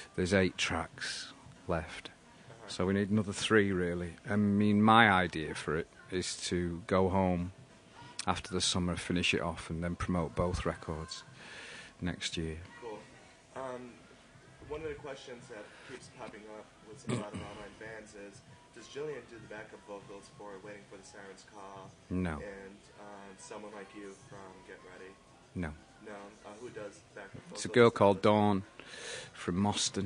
there's 8 tracks left. So we need another 3, really. I mean, my idea for it is to go home after the summer, finish it off, and then promote both records next year. Cool. One of the questions that keeps popping up with a lot of online bands is, does Jillian do the backup vocals for Waiting for the Siren's Call? No. And Someone Like You from Get Ready? No. No. Who does backup vocals? It's a girl called Dawn from Moston.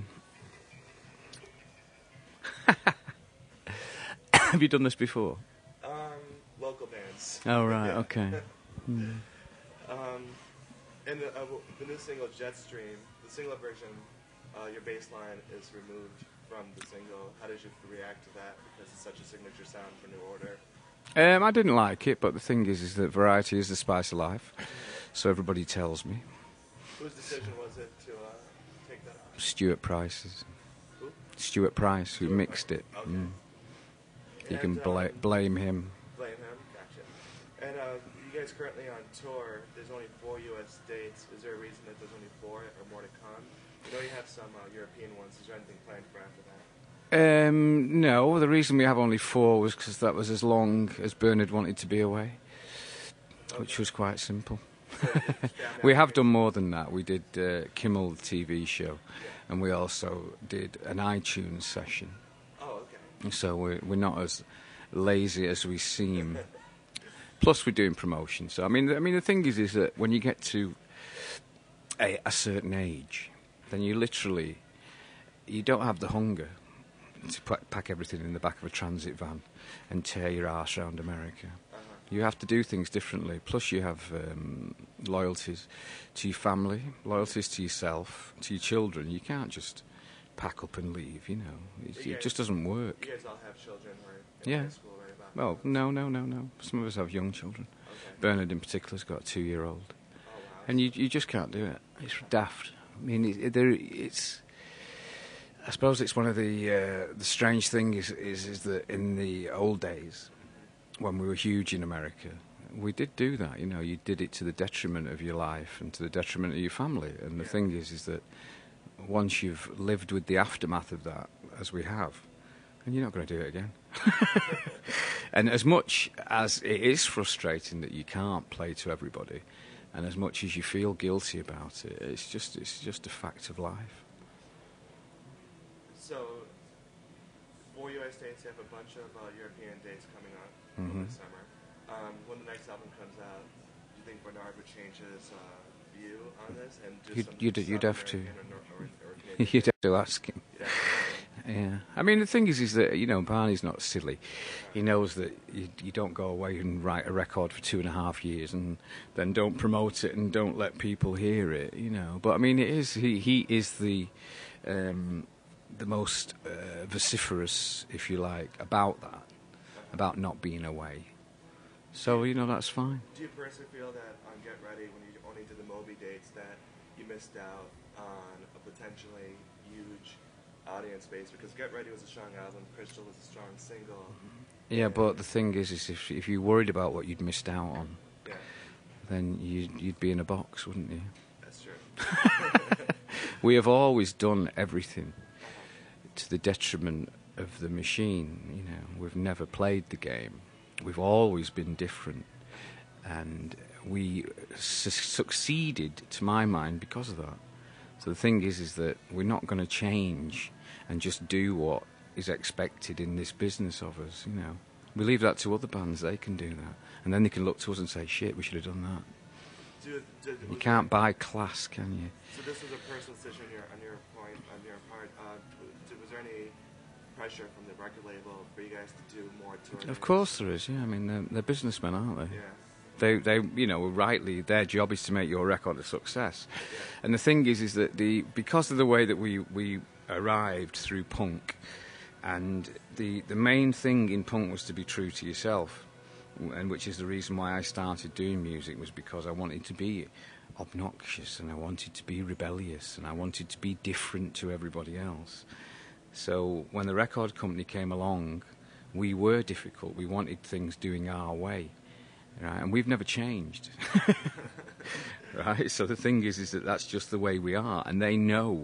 Have you done this before? Local bands. Oh, right, Yeah. okay. And the new single, Jetstream, the single version, your bass line is removed from the single. How did you react to that? Because it's such a signature sound for New Order. I didn't like it, but the thing is that variety is the spice of life. So everybody tells me. Whose decision was it to take that off? Stuart Price's. Who? Stuart Price, who mixed it. Okay. You can And, blame him. Blame him? Gotcha. And you guys currently on tour. There's only 4 U.S. dates. Is there a reason that there's only 4 or more to come? I know you have some European ones. Is there anything planned for after that? No, the reason we have only 4 was because that was as long as Bernard wanted to be away, which was quite simple. We have done more than that. We did Kimmel, the TV show, and we also did an iTunes session. Oh, okay. So we're not as lazy as we seem. Plus, we're doing promotion. So I mean, the thing is that when you get to a certain age, then you don't have the hunger to pack everything in the back of a transit van and tear your arse around America. You have to do things differently. Plus, you have loyalties to your family, loyalties to yourself, to your children. You can't just pack up and leave, you know. It just doesn't work. You guys all have children who are in high school, right? Well, no. Some of us have young children. Okay. Bernard in particular's got a 2-year-old. Oh, wow. And you just can't do it. It's daft. I mean, it's. I suppose it's one of the strange things is that in the old days, when we were huge in America, we did do that. You know, you did it to the detriment of your life and to the detriment of your family. And the thing is that once you've lived with the aftermath of that, as we have, and you're not going to do it again. And as much as it is frustrating that you can't play to everybody, and as much as you feel guilty about it, it's just a fact of life. So, 4 U.S. dates, you have a bunch of European dates coming up over the summer. When the next album comes out, do you think Bernard would change his view on this and do something You'd have to. or You'd have to ask him. Yeah. Yeah, I mean the thing is that Barney's not silly. He knows that you don't go away and write a record for 2.5 years and then don't promote it and don't let people hear it. But I mean he is the most vociferous, if you like, about that, about not being away. So that's fine. Do you personally feel that on Get Ready, when you only did the Moby dates, that you missed out on a potentially huge audience base? Because Get Ready was a strong album, Crystal was a strong single. Yeah, but the thing is if you worried about what you'd missed out on, then you'd be in a box, wouldn't you? That's true. We have always done everything to the detriment of the machine. We've never played the game. We've always been different, and we succeeded, to my mind, because of that. So the thing is that we're not going to change and just do what is expected in this business of us. We leave that to other bands; they can do that, and then they can look to us and say, "Shit, we should have done that." You can't buy class, can you? So this was a personal decision on your part. Was there any pressure from the record label for you guys to do more touring? Of course there is. Yeah, I mean they're businessmen, aren't they? Yeah. They rightly, their job is to make your record a success. Yeah. And the thing is that because of the way that we arrived through punk, and the main thing in punk was to be true to yourself, and which is the reason why I started doing music, was because I wanted to be obnoxious, and I wanted to be rebellious, and I wanted to be different to everybody else. So when the record company came along, we were difficult. We wanted things doing our way. Right, and we've never changed. Right, so the thing is that that's just the way we are, and they know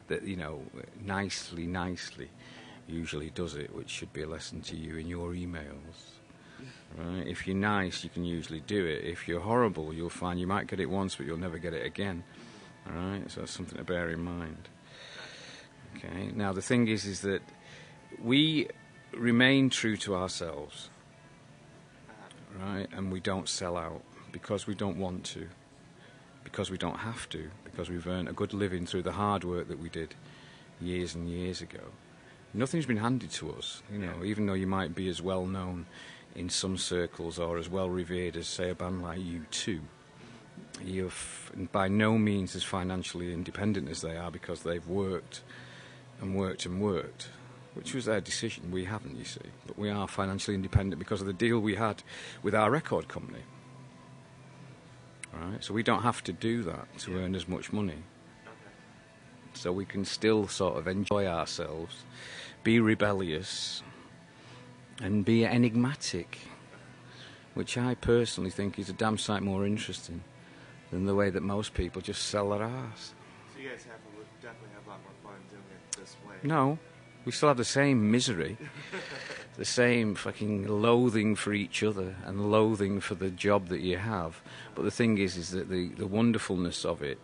that, nicely usually does it, which should be a lesson to you in your emails. Right? If you're nice, you can usually do it. If you're horrible, you'll find you might get it once, but you'll never get it again. All right? So that's something to bear in mind. Okay. Now the thing is that we remain true to ourselves, right? And we don't sell out because we don't want to, because we don't have to, because we've earned a good living through the hard work that we did years and years ago. Nothing's been handed to us, even though you might be as well known in some circles or as well revered as, say, a band like U2. You're by no means as financially independent as they are because they've worked and worked and worked, which was their decision. We haven't, you see. But we are financially independent because of the deal we had with our record company. Right? So we don't have to do that to earn as much money. So we can still sort of enjoy ourselves, be rebellious, and be enigmatic, which I personally think is a damn sight more interesting than the way that most people just sell their arse. So you guys definitely have a lot more fun doing it this way. No, we still have the same misery, the same fucking loathing for each other and loathing for the job that you have. But the thing is that the wonderfulness of it,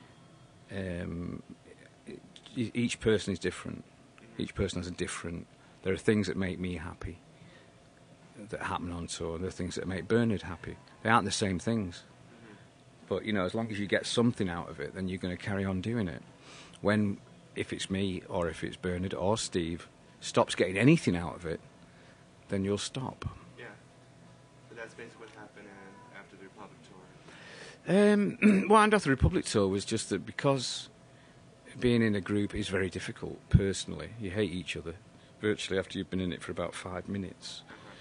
each person is different. Each person has a different... There are things that make me happy that happen on tour, and there are things that make Bernard happy. They aren't the same things. But, as long as you get something out of it, then you're going to carry on doing it. If it's me, or if it's Bernard, or Steve, stops getting anything out of it, then you'll stop. Yeah. But that's basically what happened after the Republic tour. What happened after the Republic tour was just that because being in a group is very difficult, personally. You hate each other, virtually after you've been in it for about 5 minutes.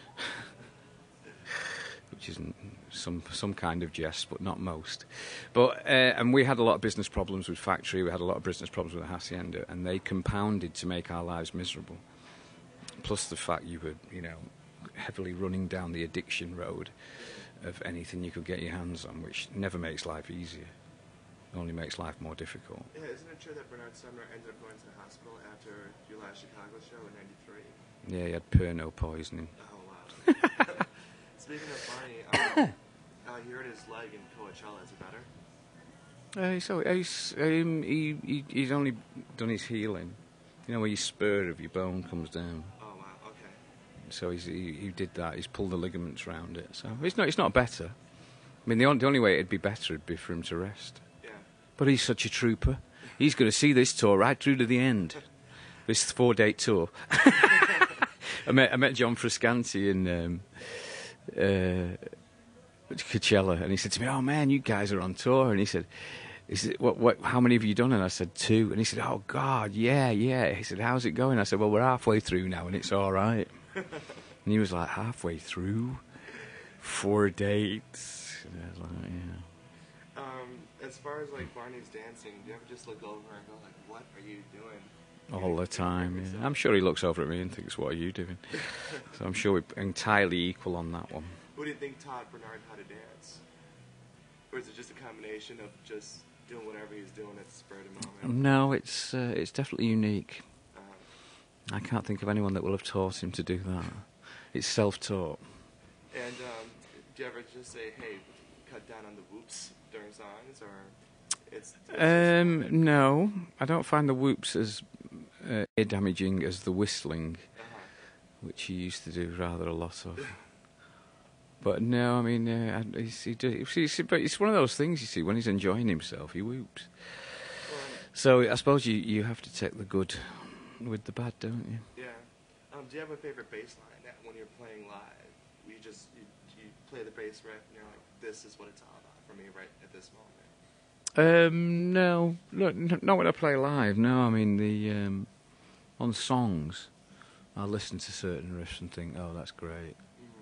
Which isn't some kind of jest, but not most. But and we had a lot of business problems with Factory. We had a lot of business problems with the Hacienda, and they compounded to make our lives miserable. Plus the fact you were, heavily running down the addiction road of anything you could get your hands on, which never makes life easier. It only makes life more difficult. Yeah, isn't it true that Bernard Sumner ended up going to the hospital after your last Chicago show in '93? Yeah, he had Pernod poisoning. Oh, wow. Speaking of Barney, he hurt his leg in Coachella. Is it better? He's only done his healing. Where your spur of your bone comes down. Oh, wow, okay. So he did that. He's pulled the ligaments around it. So it's not better. I mean, the only way it'd be better would be for him to rest. Yeah. But he's such a trooper. He's going to see this tour right through to the end. This 4-date tour. I met John Frusciante in Coachella, and he said to me, "Oh man, you guys are on tour." And he said, "What? How many have you done?" And I said, 2. And he said, "Oh God, yeah." He said, "How's it going?" I said, "Well, we're halfway through now, and it's all right." And he was like, "Halfway through? 4 dates?" And I was like, "Yeah." As far as Barney's dancing, do you ever just look over and go "What are you doing?" All the time, yeah. I'm sure he looks over at me and thinks, "What are you doing?" So I'm sure we're entirely equal on that one. What do you think taught Bernard how to dance? Or is it just a combination of just doing whatever he's doing at the spur of the moment? No, it's definitely unique. I can't think of anyone that will have taught him to do that. It's self-taught. And do you ever just say, "Hey, cut down on the whoops" during songs, or it's no, I don't find the whoops as damaging as the whistling, which he used to do rather a lot of. But no, I mean, but it's one of those things, you see, when he's enjoying himself, he whoops. So I suppose you have to take the good with the bad, don't you? Yeah. Do you have a favorite bass line that when you're playing live, you play the bass riff and you're like, "This is what it's all about for me right at this moment"? No, not when I play live. No, I mean on songs, I'll listen to certain riffs and think, "Oh, that's great."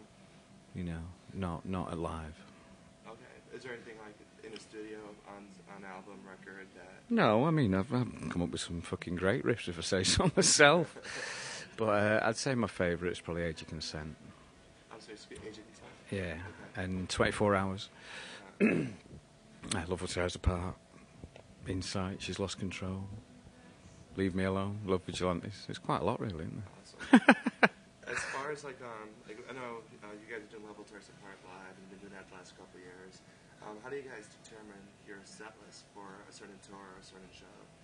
Not alive. Okay. Is there anything in the studio, on album, record that... No, I mean, I've come up with some fucking great riffs, if I say so myself. But I'd say my favourite is probably Age of Consent. I'm sorry, Age of Consent? Yeah, okay. And 24 Hours. I Love What Tears Apart. Insight, She's Lost Control. Leave Me Alone, Love Vigilantes. It's quite a lot, really, isn't there? Awesome. As far as like I know you guys are doing Level Tears Apart live and you've been doing that the last couple of years. How do you guys determine your set list for a certain tour or a certain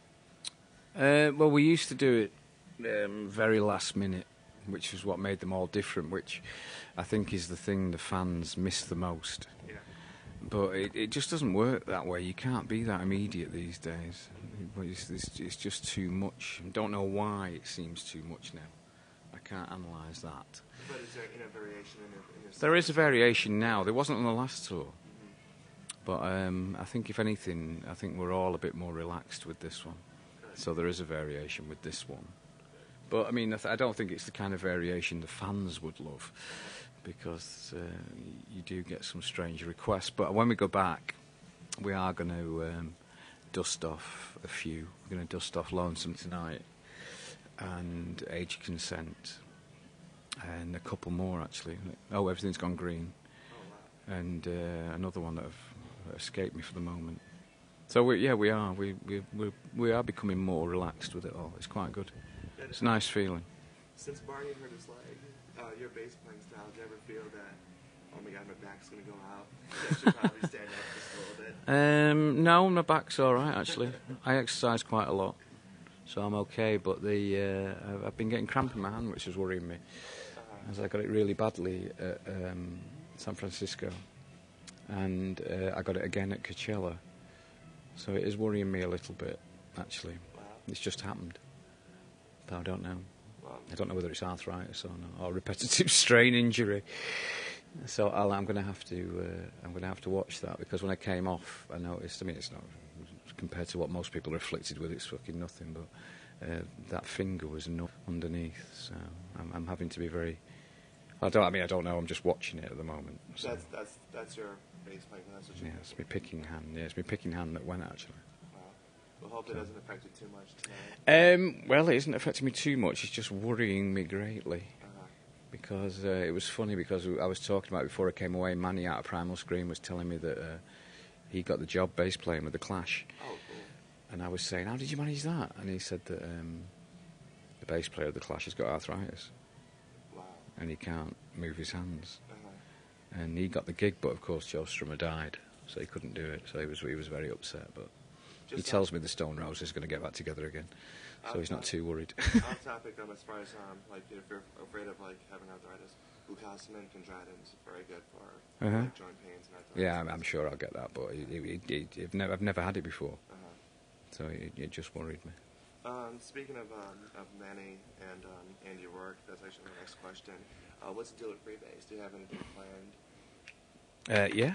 show? Well, we used to do it very last minute, which is what made them all different, which I think is the thing the fans miss the most. Yeah. But it just doesn't work that way. You can't be that immediate these days. It's just too much. I don't know why it seems too much now. I can't analyse that. But is there variation in your There is a variation now. There wasn't on the last tour. But I think, if anything, I think we're all a bit more relaxed with this one. So there is a variation with this one. But, I mean, I don't think it's the kind of variation the fans would love, because you do get some strange requests. But when we go back, we are going to dust off a few. We're going to dust off Lonesome Tonight and Age of Consent and a couple more, actually. Oh, Everything's Gone Green. Oh, wow. And another one that have escaped me for the moment. So we are. We are becoming more relaxed with it all. It's quite good. It's a nice feeling. Since Barney hurt his leg, your bass playing style, do you ever feel that, oh my God, my back's going to go out? I should probably stand up just a little bit. No, my back's all right, actually. I exercise quite a lot, so I'm okay. But I've been getting cramp in my hand, which is worrying me, as I got it really badly at San Francisco, and I got it again at Coachella. So it is worrying me a little bit, actually. Wow. It's just happened. But I don't know. Wow. I don't know whether it's arthritis or not, or repetitive strain injury. So I'm going to have to watch that, because when I came off, I noticed. I mean, it's not compared to what most people are afflicted with. It's fucking nothing. But that finger was underneath. So I'm having to be very. I don't know. I'm just watching it at the moment. So. That's your bass playing. That's what you. Yeah, it's my picking hand. Yeah, it's my picking hand that went, actually. Wow. Well, hope it doesn't affect you too much tonight. Well, it isn't affecting me too much. It's just worrying me greatly. Because it was funny, because I was talking about it before I came away. Manny out of Primal Scream was telling me that he got the job bass playing with the Clash. Oh, cool. And I was saying, how did you manage that? And he said that the bass player of the Clash has got arthritis. Wow. And he can't move his hands. Uh-huh. And he got the gig, but of course Joe Strummer died, so he couldn't do it. So he was very upset. But he tells me the Stone Roses are going to get back together again, so he's not too worried. Off topic, as far as like if you're afraid of like having arthritis, glucosamine and Condritin is very good for like, joint pains and arthritis. Yeah, I'm sure I'll get that, but I've never had it before, so it just worried me. Speaking of Manny and your work, that's actually my next question. What's the deal with Freebase? Do you have anything planned? Yeah.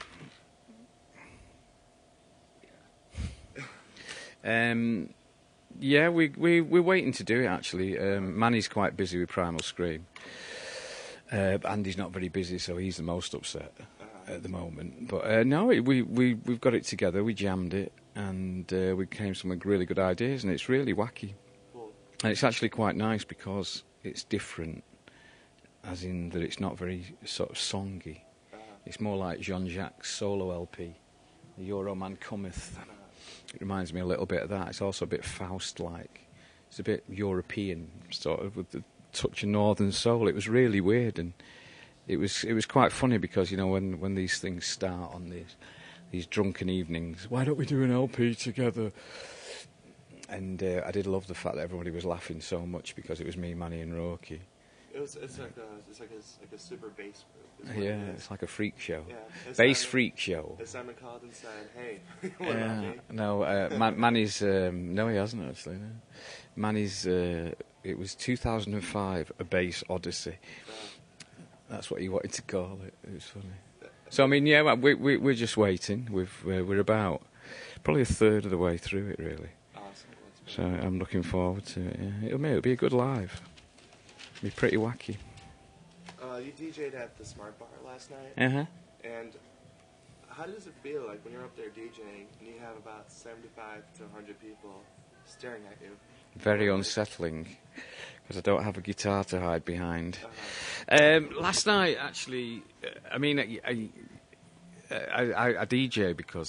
Yeah, we're waiting to do it, actually. Manny's quite busy with Primal Scream. Andy's not very busy, so he's the most upset at the moment. But no, we've got it together. We jammed it, and we came some really good ideas, and it's really wacky. Cool. And it's actually quite nice because it's different, as in that it's not very sort of songy. It's more like Jean-Jacques' solo LP, The Euro Man Cometh. It reminds me a little bit of that. It's also a bit Faust-like. It's a bit European, sort of, with the touch of Northern Soul. It was really weird, and it was quite funny because, you know, when these things start on these drunken evenings, why don't we do an LP together? And I did love the fact that everybody was laughing so much because it was me, Manny, and Roki. It's like a super bass group. Yeah, it's like a freak show. Yeah. Bass freak show. Has Simon called and said, "Hey, what about me?" No, Manny's. No, he hasn't actually. No. Manny's. It was 2005, A Bass Odyssey. That's what he wanted to call it. It was funny. So I mean, yeah, we're just waiting. We're about probably a third of the way through it, really. Awesome. So I'm looking forward to it. Yeah. It'll be a good live. It'll be pretty wacky. You DJ'd at the Smart Bar last night. And how does it feel like when you're up there DJing and you have about 75 to 100 people staring at you? Very unsettling, because I don't have a guitar to hide behind. Last night, actually, I mean, I DJ because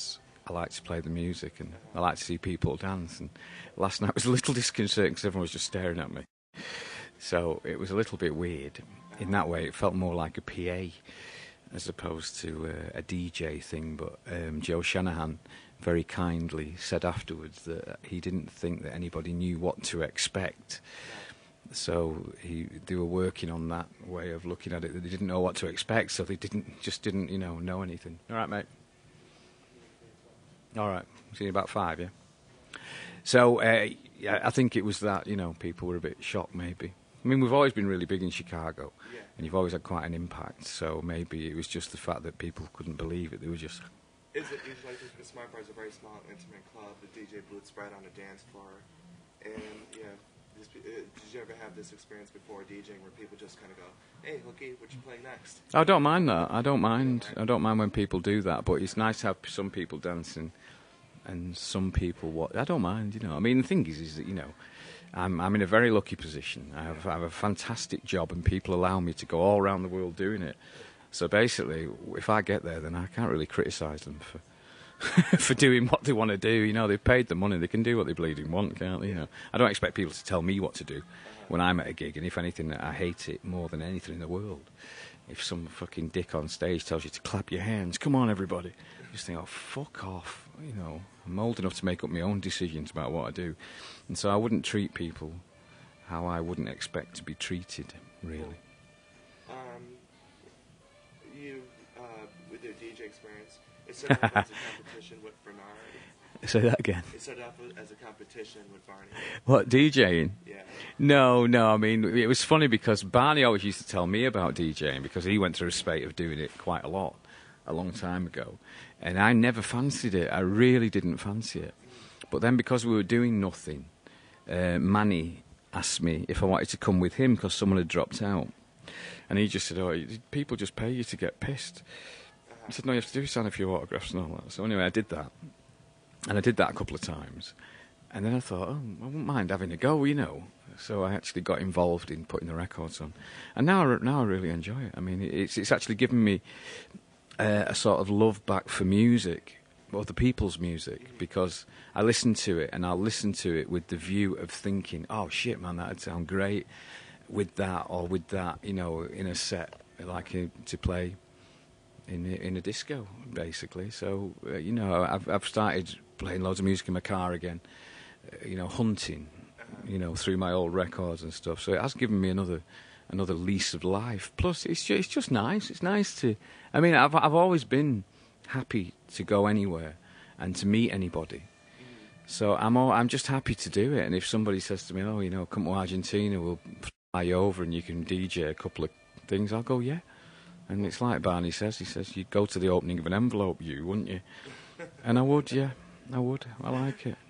I like to play the music, and I like to see people dance. And last night was a little disconcerting because everyone was just staring at me. So it was a little bit weird. In that way, it felt more like a PA as opposed to a DJ thing. But Joe Shanahan very kindly said afterwards that he didn't think that anybody knew what to expect. So they were working on that way of looking at it, that they didn't know what to expect, so they didn't know anything. All right, mate. All right. See you in about 5, yeah? So, yeah, I think it was that, people were a bit shocked, maybe. I mean, we've always been really big in Chicago, and you've always had quite an impact, so maybe it was just the fact that people couldn't believe it. They were just... Is it usually, the Smart Bar is a very small, intimate club, the DJ booth's right on the dance floor, and, did you ever have this experience before DJing where people just kind of go, "Hey, Hooky, what you playing next?" I don't mind that. I don't mind when people do that, but it's nice to have some people dancing and some people what. I don't mind, I mean, the thing is that, I'm in a very lucky position. I have a fantastic job, and people allow me to go all around the world doing it. So basically, if I get there, then I can't really criticise them for for doing what they want to do. They've paid the money; they can do what they bleeding want, can't they? I don't expect people to tell me what to do when I'm at a gig, and if anything, I hate it more than anything in the world. If some fucking dick on stage tells you to clap your hands, come on, everybody, you just think, oh, fuck off. I'm old enough to make up my own decisions about what I do, and so I wouldn't treat people how I wouldn't expect to be treated, really. You, with your DJ experience, it started off as a competition with Bernard. Say that again. It started off as a competition with Barney. What, DJing? Yeah. No, I mean, it was funny because Barney always used to tell me about DJing because he went through a spate of doing it quite a lot a long time ago. And I never fancied it. I really didn't fancy it. But then because we were doing nothing, Manny asked me if I wanted to come with him because someone had dropped out. And he just said, oh, people just pay you to get pissed. I said, no, you have to sign a few autographs and all that. So anyway, I did that. And I did that a couple of times. And then I thought, oh, I wouldn't mind having a go, So I actually got involved in putting the records on. And now I really enjoy it. I mean, it's actually given me a sort of love back for music, other people's music, because I listen to it, and I'll listen to it with the view of thinking, oh, shit, man, that'd sound great with that or with that, in a set, like to play in a disco, basically. So, I've started playing loads of music in my car again, hunting, through my old records and stuff. So it has given me another lease of life. Plus, it's just nice. It's nice to... I mean, I've always been happy to go anywhere and to meet anybody. So I'm just happy to do it. And if somebody says to me, oh, come to Argentina, we'll fly you over and you can DJ a couple of things, I'll go, yeah. And it's like Barney says, he says, you'd go to the opening of an envelope, wouldn't you? And I would, yeah. I would. I like it.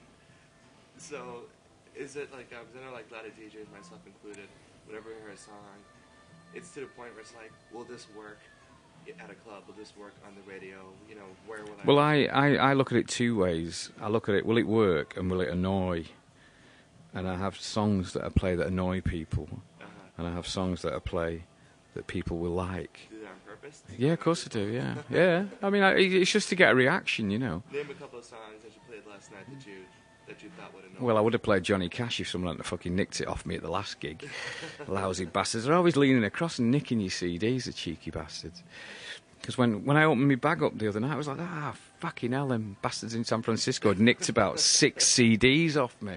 So, is it like, because I know like a lot of DJs, myself included, whenever we hear a song, it's to the point where it's like, will this work at a club? Will this work on the radio? Where will I... Well, I look at it two ways. I look at it, will it work and will it annoy? And I have songs that I play that annoy people. And I have songs that I play that people will like. Do that on purpose? Yeah, of course I do, yeah. Yeah. I mean, it's just to get a reaction, Name a couple of songs that you played last night that you thought would annoy. Well, I would have played Johnny Cash if someone hadn't fucking nicked it off me at the last gig. Lousy bastards. They're always leaning across and nicking your CDs, the cheeky bastards. Because when I opened my bag up the other night, I was like, fucking hell, them bastards in San Francisco had nicked about 6 CDs off me.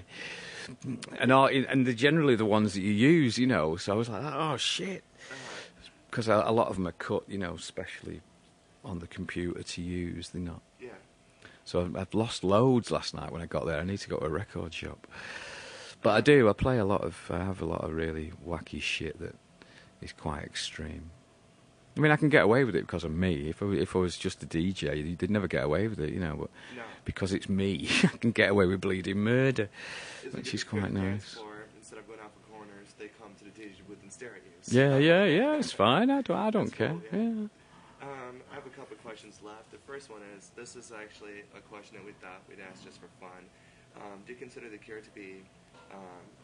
And they're generally the ones that you use, So I was like, oh, shit. Because a lot of them are cut, especially on the computer to use. They're not. Yeah. So I've lost loads last night when I got there. I need to go to a record shop. But I do. I have a lot of really wacky shit that is quite extreme. I mean, I can get away with it because of me. If I was just a DJ, they'd never get away with it, But because it's me, I can get away with bleeding murder, which is quite nice. Instead of going out for corners, they come to the DJ booth and stare at you. So. Yeah, it's fine. I don't care. Cool, yeah. I have a couple of questions left. The first one is, this is actually a question that we thought we'd ask just for fun. Do you consider The Cure to be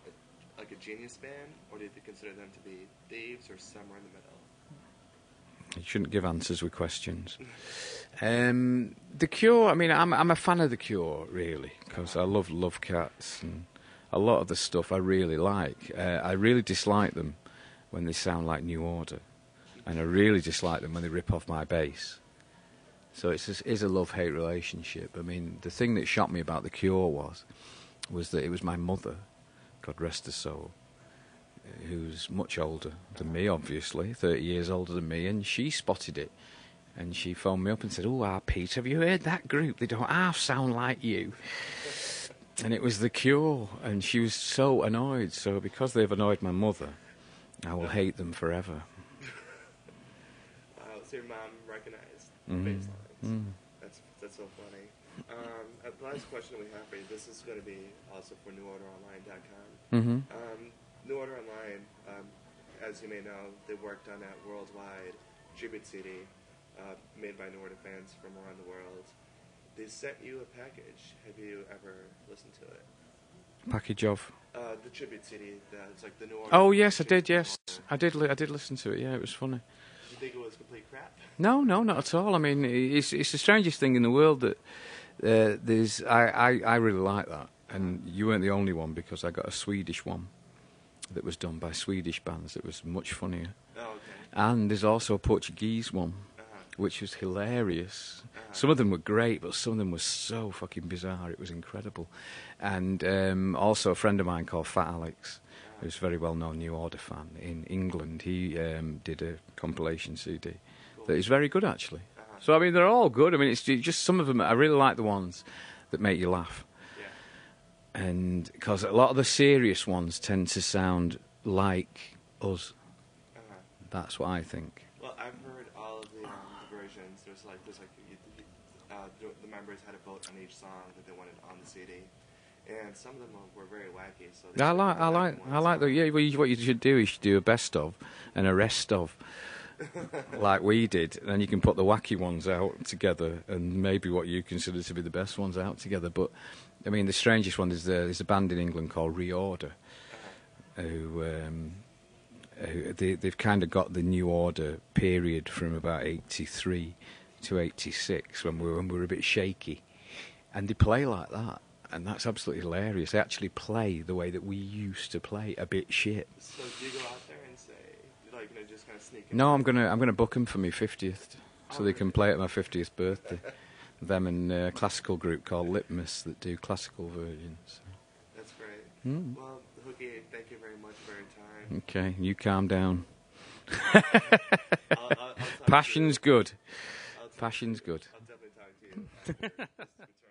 like a genius band, or do you consider them to be thieves or somewhere in the middle? You shouldn't give answers with questions. The Cure, I mean, I'm a fan of The Cure, really, because I love Cats, and a lot of the stuff I really like. I really dislike them when they sound like New Order, and I really dislike them when they rip off my bass. So it is a love-hate relationship. I mean, the thing that shocked me about The Cure was that it was my mother, God rest her soul, who's much older than me, obviously, 30 years older than me, and she spotted it. And she phoned me up and said, "Oh, Pete, have you heard that group? They don't half sound like you." And it was The Cure, and she was so annoyed. So because they've annoyed my mother, I will hate them forever. So your mom recognized the bass lines. That's so funny. The last question we have for you, this is going to be also for NewOrderOnline.com. New Order Online, as you may know, they worked on that worldwide tribute CD made by New Order fans from around the world. They sent you a package. Have you ever listened to it? Package of? The tribute CD. It's like the New Order. Oh, yes, I did, yes. I did listen to it, yeah, it was funny. Did you think it was complete crap? No, not at all. I mean, it's the strangest thing in the world that there's... I really like that. And you weren't the only one, because I got a Swedish one that was done by Swedish bands that was much funnier. Oh, okay. And there's also a Portuguese one, which was hilarious. Some of them were great, but some of them were so fucking bizarre. It was incredible. And also a friend of mine called Fat Alex, who's a very well-known New Order fan in England. He did a compilation CD that is very good, actually. So, I mean, they're all good. I mean, it's just some of them. I really like the ones that make you laugh. And because a lot of the serious ones tend to sound like us. That's what I think. Well, I've heard all of the versions. There's like the members had a vote on each song that they wanted on the CD, and some of them were very wacky. So I like the what you should do is you should do a best of and a rest of, like we did, and then you can put the wacky ones out together, and maybe what you consider to be the best ones out together. But I mean, the strangest one is there's a band in England called Reorder, who they've kind of got the New Order period from about 83 to 86 when we were a bit shaky, and they play like that, and that's absolutely hilarious. They actually play the way that we used to play, a bit shit. So do you go out there and say, like, just kind of sneak in? No, I'm gonna book them for my 50th, so they can play at my 50th birthday. Them and a classical group called Litmus that do classical versions. That's great. Well, Hookie, thank you very much for your time. Okay, you calm down. I'll Passion's good. Passion's good. I'll definitely talk to you.